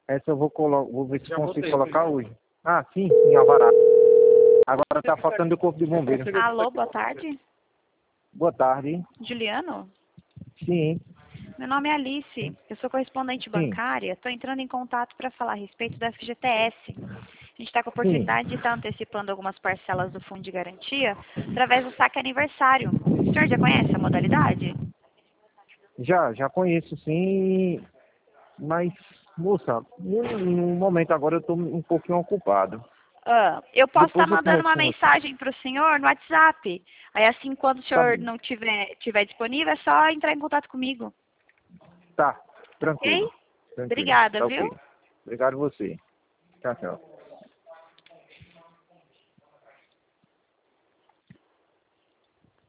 Essa eu vou ver se consigo colocar hoje. Ah, sim, em Alvará. Agora tá faltando o corpo de bombeiro. Alô, boa tarde. Boa tarde. Juliano? Sim, Meu nome é Alice, eu sou correspondente sim, bancária. Estou entrando em contato para falar a respeito da FGTS. A gente está com a sim. oportunidade de estar antecipando algumas parcelas do fundo de garantia através do saque aniversário. O senhor já conhece a modalidade? Já conheço sim, mas, moça, no momento agora eu tô um pouquinho ocupado. Eu posso estar Depois eu mandando converso uma com você. mensagem para o senhor no WhatsApp. Aí assim, quando o Tá, senhor não tiver disponível, é só entrar em contato comigo. tá, Ok? tranquilo. Tranquilo. Obrigada, Tá viu? ok. Obrigado a você. Tchau, tchau.